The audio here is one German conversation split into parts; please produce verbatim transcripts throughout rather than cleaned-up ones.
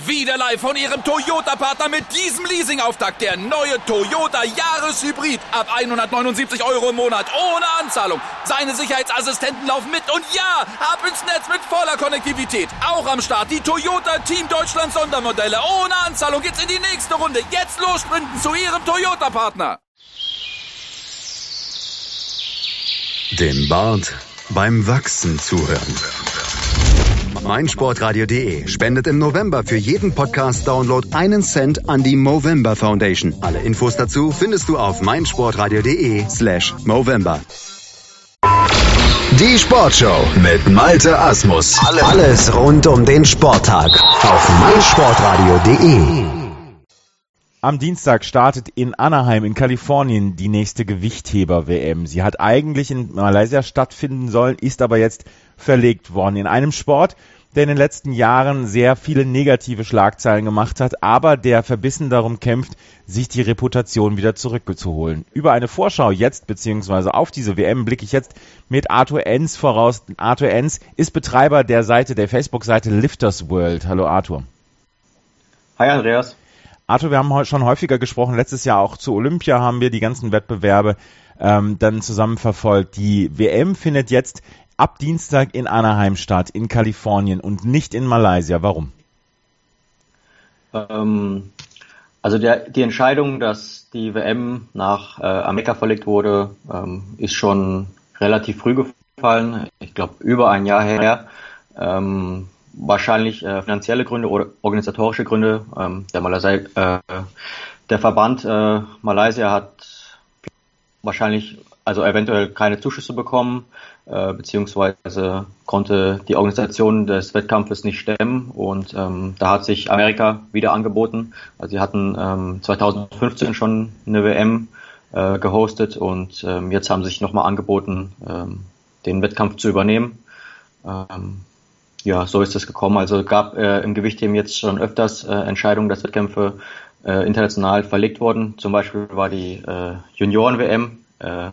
Wieder live von Ihrem Toyota-Partner mit diesem Leasing-Auftakt. Der neue Toyota Jahreshybrid. Ab hundertneunundsiebzig Euro im Monat. Ohne Anzahlung. Seine Sicherheitsassistenten laufen mit. Und ja, ab ins Netz mit voller Konnektivität. Auch am Start die Toyota Team Deutschland Sondermodelle. Ohne Anzahlung geht's in die nächste Runde. Jetzt los sprinten zu Ihrem Toyota-Partner. Dem Bart beim Wachsen zuhören. meinsportradio punkt de spendet im November für jeden Podcast-Download einen Cent an die Movember Foundation. Alle Infos dazu findest du auf meinsportradio punkt de slash Movember. Die Sportshow mit Malte Asmus. Alles rund um den Sporttag auf meinsportradio punkt de. Am Dienstag startet in Anaheim in Kalifornien die nächste Gewichtheber-W M. Sie hat eigentlich in Malaysia stattfinden sollen, ist aber jetzt verlegt worden. In einem Sport, der in den letzten Jahren sehr viele negative Schlagzeilen gemacht hat, aber der verbissen darum kämpft, sich die Reputation wieder zurückzuholen. Über eine Vorschau jetzt, beziehungsweise auf diese W M, blicke ich jetzt mit Arthur Enz voraus. Arthur Enz ist Betreiber der Seite, der Facebook-Seite Lifters World. Hallo Arthur. Hi Andreas. Arthur, wir haben schon häufiger gesprochen, letztes Jahr auch zu Olympia haben wir die ganzen Wettbewerbe ähm, dann zusammen verfolgt. Die W M findet jetzt ab Dienstag in Anaheim statt, in Kalifornien und nicht in Malaysia. Warum? Ähm, also der, die Entscheidung, dass die W M nach äh, Amerika verlegt wurde, ähm, ist schon relativ früh gefallen. Ich glaube, über ein Jahr her. Ähm, wahrscheinlich äh, finanzielle Gründe oder organisatorische Gründe. Ähm, der, Malaysia, äh, der Verband äh, Malaysia hat wahrscheinlich, also eventuell keine Zuschüsse bekommen, äh, beziehungsweise konnte die Organisation des Wettkampfes nicht stemmen und ähm, da hat sich Amerika wieder angeboten. Also sie hatten ähm, zweitausendfünfzehn schon eine W M äh, gehostet und ähm, jetzt haben sie sich nochmal angeboten, ähm, den Wettkampf zu übernehmen. Ähm, Ja, so ist es gekommen. Also gab äh, im Gewichtheben jetzt schon öfters äh, Entscheidungen, dass Wettkämpfe äh, international verlegt wurden. Zum Beispiel war die äh, Junioren-W M äh,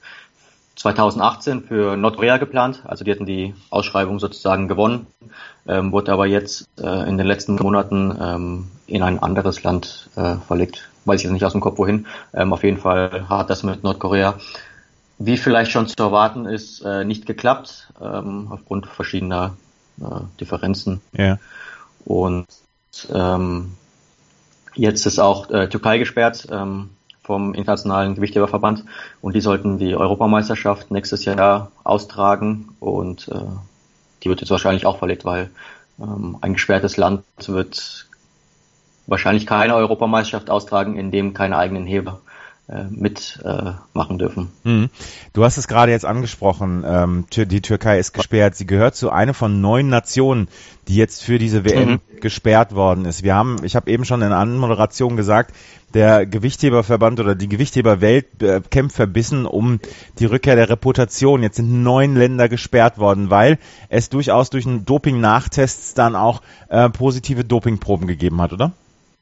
zweitausendachtzehn für Nordkorea geplant. Also die hatten die Ausschreibung sozusagen gewonnen, ähm, wurde aber jetzt äh, in den letzten Monaten ähm, in ein anderes Land äh, verlegt. Weiß ich jetzt nicht aus dem Kopf wohin. Ähm, auf jeden Fall hat das mit Nordkorea, wie vielleicht schon zu erwarten ist, äh, nicht geklappt, ähm, aufgrund verschiedener Differenzen. Ja. Und ähm, jetzt ist auch äh, Türkei gesperrt ähm, vom Internationalen Gewichtheberverband und die sollten die Europameisterschaft nächstes Jahr austragen und äh, die wird jetzt wahrscheinlich auch verlegt, weil ähm, ein gesperrtes Land wird wahrscheinlich keine Europameisterschaft austragen, in dem keine eigenen Heber mitmachen äh, dürfen. Mhm. Du hast es gerade jetzt angesprochen, ähm, die Türkei ist gesperrt. Sie gehört zu einer von neun Nationen, die jetzt für diese W M mhm. gesperrt worden ist. Wir haben, ich habe eben schon in der Anmoderation gesagt, der Gewichtheberverband oder die Gewichtheberwelt äh, kämpft verbissen um die Rückkehr der Reputation. Jetzt sind neun Länder gesperrt worden, weil es durchaus durch einen Doping-Nachtests dann auch äh, positive Dopingproben gegeben hat, oder?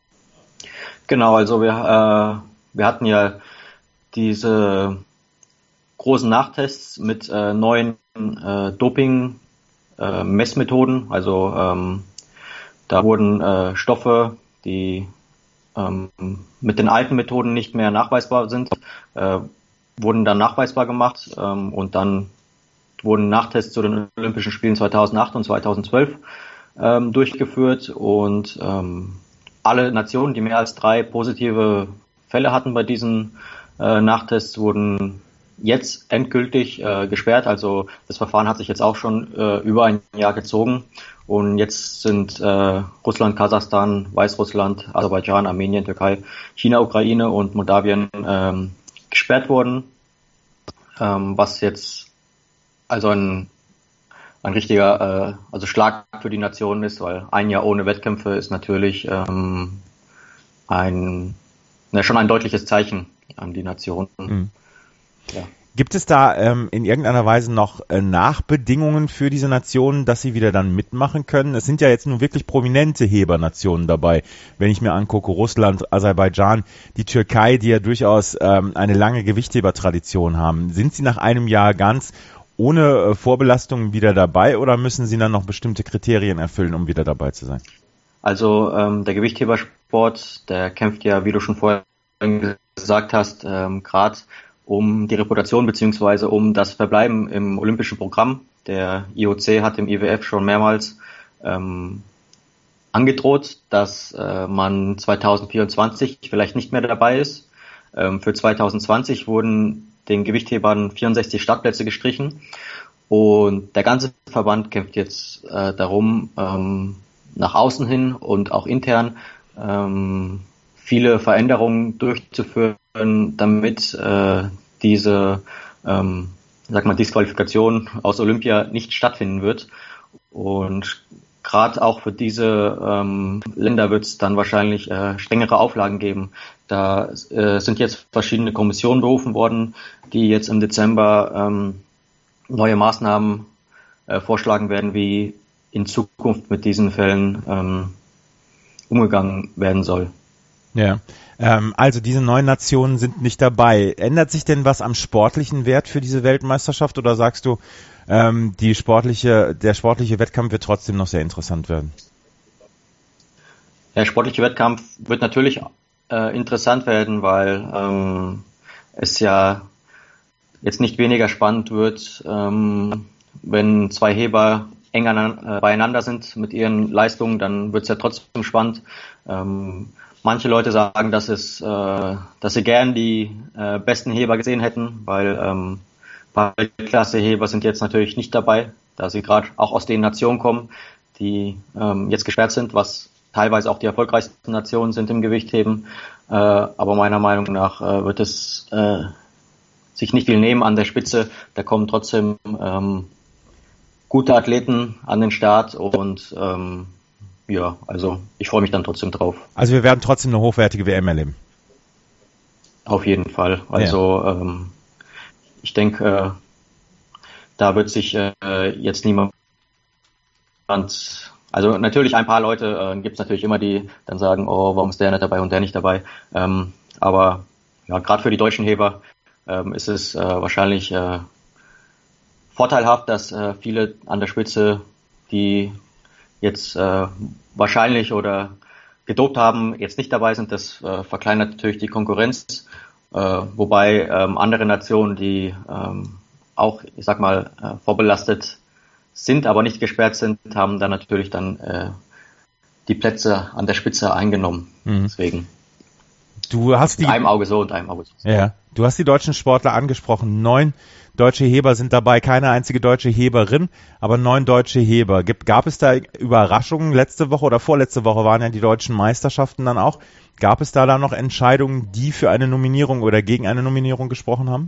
Genau, also wir äh Wir hatten ja diese großen Nachtests mit äh, neuen äh, Doping-Messmethoden. Äh, also ähm, da wurden äh, Stoffe, die ähm, mit den alten Methoden nicht mehr nachweisbar sind, äh, wurden dann nachweisbar gemacht ähm, und dann wurden Nachtests zu den Olympischen Spielen zweitausendacht und zweitausendzwölf ähm, durchgeführt und ähm, alle Nationen, die mehr als drei positive Fälle hatten bei diesen äh, Nachtests, wurden jetzt endgültig äh, gesperrt. Also das Verfahren hat sich jetzt auch schon äh, über ein Jahr gezogen. Und jetzt sind äh, Russland, Kasachstan, Weißrussland, Aserbaidschan, Armenien, Türkei, China, Ukraine und Moldawien ähm, gesperrt worden. Ähm, was jetzt also ein, ein richtiger äh, also Schlag für die Nation ist, weil ein Jahr ohne Wettkämpfe ist natürlich ähm, ein Ja, schon ein deutliches Zeichen an die Nationen. Mhm. Ja. Gibt es da ähm, in irgendeiner Weise noch äh, Nachbedingungen für diese Nationen, dass sie wieder dann mitmachen können? Es sind ja jetzt nun wirklich prominente Hebernationen dabei. Wenn ich mir angucke, Russland, Aserbaidschan, die Türkei, die ja durchaus ähm, eine lange Gewichthebertradition haben. Sind sie nach einem Jahr ganz ohne äh, Vorbelastungen wieder dabei oder müssen sie dann noch bestimmte Kriterien erfüllen, um wieder dabei zu sein? Also ähm, der Gewichthebersport, der kämpft ja, wie du schon vorher gesagt hast, ähm, gerade um die Reputation beziehungsweise um das Verbleiben im olympischen Programm. Der I O C hat dem I W F schon mehrmals ähm, angedroht, dass äh, man zwanzig vierundzwanzig vielleicht nicht mehr dabei ist. Ähm, für zwanzig zwanzig wurden den Gewichthebern vierundsechzig Startplätze gestrichen und der ganze Verband kämpft jetzt äh, darum, ähm, nach außen hin und auch intern ähm, viele Veränderungen durchzuführen, damit äh, diese ähm, sag mal, Disqualifikation aus Olympia nicht stattfinden wird. Und gerade auch für diese ähm, Länder wird es dann wahrscheinlich äh, strengere Auflagen geben. Da äh, sind jetzt verschiedene Kommissionen berufen worden, die jetzt im Dezember ähm, neue Maßnahmen äh, vorschlagen werden, wie in Zukunft mit diesen Fällen ähm, umgegangen werden soll. Ja, ähm, also diese neun Nationen sind nicht dabei. Ändert sich denn was am sportlichen Wert für diese Weltmeisterschaft oder sagst du, ähm, die sportliche, der sportliche Wettkampf wird trotzdem noch sehr interessant werden? Der sportliche Wettkampf wird natürlich äh, interessant werden, weil ähm, es ja jetzt nicht weniger spannend wird, ähm, wenn zwei Heber eng an, äh, beieinander sind mit ihren Leistungen, dann wird es ja trotzdem spannend. Ähm, manche Leute sagen, dass es, äh, dass sie gern die äh, besten Heber gesehen hätten, weil ähm, Weltklasse-Heber sind jetzt natürlich nicht dabei, da sie gerade auch aus den Nationen kommen, die ähm, jetzt gesperrt sind, was teilweise auch die erfolgreichsten Nationen sind im Gewichtheben. Äh, aber meiner Meinung nach äh, wird es äh, sich nicht viel nehmen an der Spitze. Da kommen trotzdem ähm, gute Athleten an den Start und ähm, ja, also ich freue mich dann trotzdem drauf. Also wir werden trotzdem eine hochwertige W M erleben. Auf jeden Fall. Also ja. ähm, ich denke, äh, da wird sich äh, jetzt niemand, also natürlich ein paar Leute äh, gibt es natürlich immer, die dann sagen, oh, warum ist der nicht dabei und der nicht dabei. Ähm, aber ja, gerade für die deutschen Heber ähm, ist es äh, wahrscheinlich äh, vorteilhaft, dass äh, viele an der Spitze, die jetzt äh, wahrscheinlich oder gedopt haben, jetzt nicht dabei sind. Das äh, verkleinert natürlich die Konkurrenz, äh, wobei ähm, andere Nationen, die ähm, auch, ich sag mal, äh, vorbelastet sind, aber nicht gesperrt sind, haben dann natürlich dann äh, die Plätze an der Spitze eingenommen. Mhm. Deswegen. Du hast die, mit einem Auge so und einem Auge so. Ja, du hast die deutschen Sportler angesprochen. Neun deutsche Heber sind dabei, keine einzige deutsche Heberin, aber neun deutsche Heber. Gab, gab es da Überraschungen? Letzte Woche oder vorletzte Woche waren ja die deutschen Meisterschaften dann auch. Gab es da dann noch Entscheidungen, die für eine Nominierung oder gegen eine Nominierung gesprochen haben?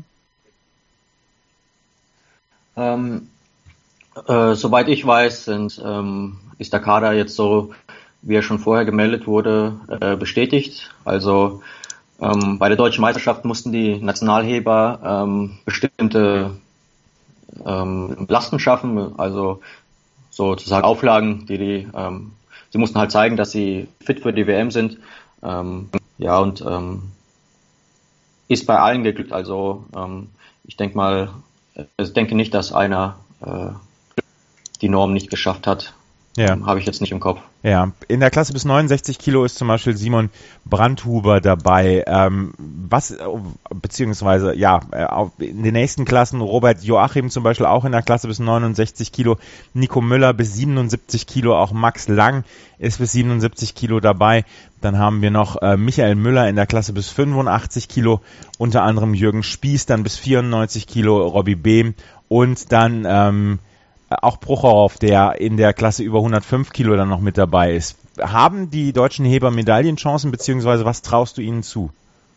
Ähm, äh, soweit ich weiß, sind, ähm, ist der Kader jetzt so, wie er schon vorher gemeldet wurde, äh, bestätigt. Also ähm, bei der deutschen Meisterschaft mussten die Nationalheber ähm, bestimmte ähm, Lasten schaffen, also sozusagen Auflagen, die die, ähm, sie mussten halt zeigen, dass sie fit für die W M sind. Ähm, ja, und ähm, ist bei allen geglückt. Also ähm, ich denke mal, ich denke nicht, dass einer äh, die Norm nicht geschafft hat. Ja. Ähm, Habe ich jetzt nicht im Kopf. Ja, in der Klasse bis neunundsechzig Kilo ist zum Beispiel Simon Brandhuber dabei. Ähm, was, beziehungsweise, ja, in den nächsten Klassen Robert Joachim zum Beispiel auch in der Klasse bis neunundsechzig Kilo, Nico Müller bis siebenundsiebzig Kilo, auch Max Lang ist bis siebenundsiebzig Kilo dabei. Dann haben wir noch äh, Michael Müller in der Klasse bis fünfundachtzig Kilo, unter anderem Jürgen Spieß dann bis vierundneunzig Kilo, Robbie Behm und dann ähm, auch Prochorov, der in der Klasse über hundertfünf Kilo dann noch mit dabei ist. Haben die deutschen Heber Medaillenchancen, beziehungsweise was traust du ihnen zu?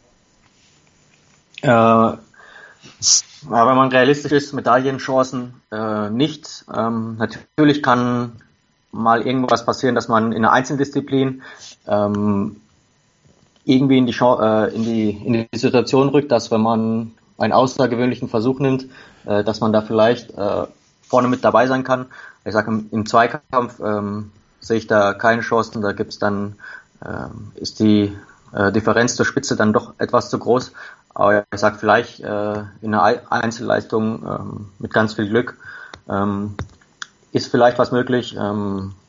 Äh, wenn man realistisch ist, Medaillenchancen äh, nicht. Ähm, natürlich kann mal irgendwas passieren, dass man in einer Einzeldisziplin ähm, irgendwie in die, äh, in, die, in die Situation rückt, dass wenn man einen außergewöhnlichen Versuch nimmt, äh, dass man da vielleicht äh, vorne mit dabei sein kann. Ich sage, im, im Zweikampf ähm, sehe ich da keine Chancen. Da gibt's dann, ähm, ist die äh, Differenz zur Spitze dann doch etwas zu groß. Aber ich sage vielleicht äh, in einer Einzelleistung ähm, mit ganz viel Glück ähm, ist vielleicht was möglich. Ähm,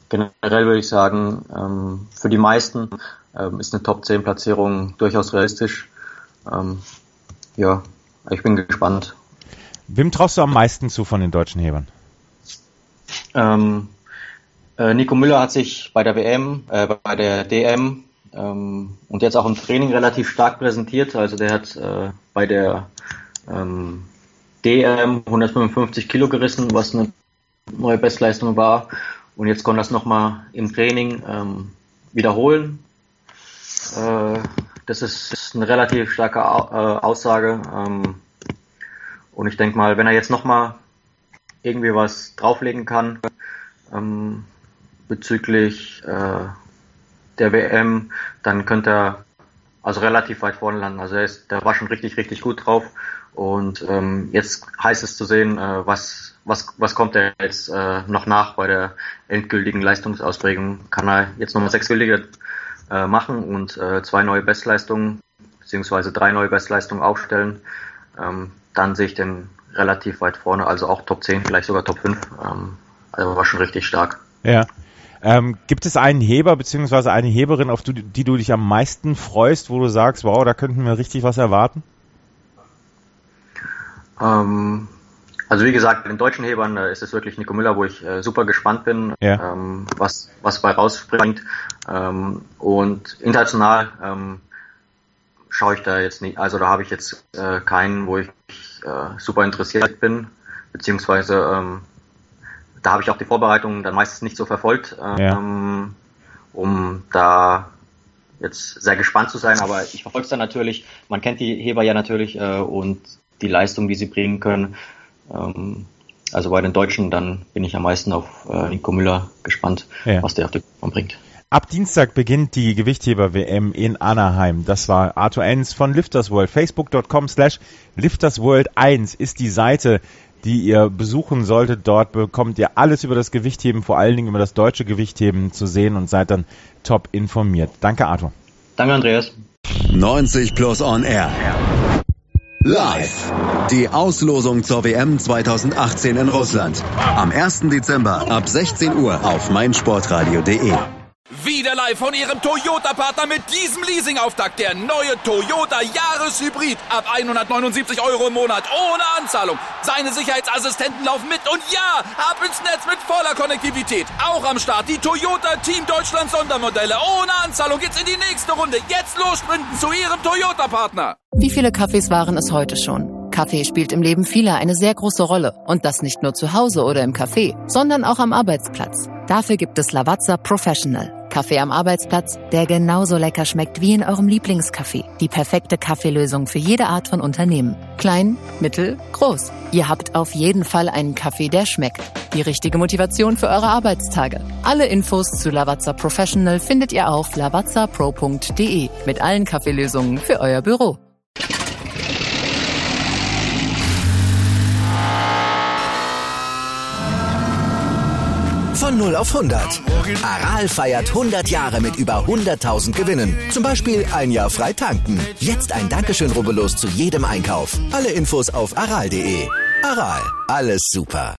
generell würde ich sagen, ähm, für die meisten ähm, ist eine Top zehn Platzierung durchaus realistisch. Ähm, ja, ich bin gespannt. Wem traust du am meisten zu von den deutschen Hebern? Ähm, äh, Nico Müller hat sich bei der W M, äh, bei der D M ähm, und jetzt auch im Training relativ stark präsentiert. Also der hat äh, bei der ähm, D M hundertfünfundfünfzig Kilo gerissen, was eine neue Bestleistung war. Und jetzt konnte er das nochmal im Training ähm, wiederholen. Äh, das ist eine relativ starke Au- äh, Aussage. Ähm, und ich denke mal, wenn er jetzt nochmal irgendwie was drauflegen kann ähm, bezüglich äh, der W M, dann könnte er also relativ weit vorne landen. Also er ist, der war schon richtig, richtig gut drauf. Und ähm, jetzt heißt es zu sehen, äh, was, was, was kommt er jetzt äh, noch nach bei der endgültigen Leistungsausprägung. Kann er jetzt nochmal sechs gültige äh, machen und äh, zwei neue Bestleistungen, beziehungsweise drei neue Bestleistungen aufstellen. Ähm, dann sehe ich den relativ weit vorne, also auch Top zehn, vielleicht sogar Top fünf. Ähm, also war schon richtig stark. Ja. Ähm, gibt es einen Heber beziehungsweise eine Heberin, auf die, die du dich am meisten freust, wo du sagst, wow, da könnten wir richtig was erwarten? Ähm, also wie gesagt, bei den deutschen Hebern äh, ist es wirklich Nico Müller, wo ich äh, super gespannt bin, ja. ähm, was was bei rausspringt. Ähm, und international ähm, schaue ich da jetzt nicht, also da habe ich jetzt äh, keinen, wo ich äh, super interessiert bin, beziehungsweise ähm, da habe ich auch die Vorbereitungen dann meistens nicht so verfolgt, ähm, ja. um da jetzt sehr gespannt zu sein, aber ich verfolge es dann natürlich, man kennt die Heber ja natürlich äh, und die Leistung, die sie bringen können. Ähm, also bei den Deutschen, dann bin ich am meisten auf äh, Nico Müller gespannt, ja. was der auf die Bahn bringt. Ab Dienstag beginnt die Gewichtheber-W M in Anaheim. Das war Arthur Enns von Lifters World. Facebook.com slash Lifters World eins ist die Seite, die ihr besuchen solltet. Dort bekommt ihr alles über das Gewichtheben, vor allen Dingen über das deutsche Gewichtheben zu sehen und seid dann top informiert. Danke, Arthur. Danke, Andreas. neunzig plus on air. Live. Die Auslosung zur W M zweitausendachtzehn in Russland. Am ersten Dezember ab sechzehn Uhr auf meinsportradio punkt de. Wieder live von Ihrem Toyota-Partner mit diesem Leasing-Auftakt. Der neue Toyota Jahreshybrid. Ab hundertneunundsiebzig Euro im Monat. Ohne Anzahlung. Seine Sicherheitsassistenten laufen mit. Und ja, ab ins Netz mit voller Konnektivität. Auch am Start die Toyota Team Deutschland Sondermodelle. Ohne Anzahlung geht's in die nächste Runde. Jetzt los sprinten zu Ihrem Toyota-Partner. Wie viele Kaffees waren es heute schon? Kaffee spielt im Leben vieler eine sehr große Rolle. Und das nicht nur zu Hause oder im Café, sondern auch am Arbeitsplatz. Dafür gibt es Lavazza Professional. Kaffee am Arbeitsplatz, der genauso lecker schmeckt wie in eurem Lieblingscafé. Die perfekte Kaffeelösung für jede Art von Unternehmen. Klein, mittel, groß. Ihr habt auf jeden Fall einen Kaffee, der schmeckt. Die richtige Motivation für eure Arbeitstage. Alle Infos zu Lavazza Professional findet ihr auf lavazza pro punkt de mit allen Kaffeelösungen für euer Büro. Von null auf hundert. Aral feiert hundert Jahre mit über hunderttausend Gewinnen. Zum Beispiel ein Jahr frei tanken. Jetzt ein Dankeschön, rubbellos zu jedem Einkauf. Alle Infos auf aral punkt de. Aral, alles super.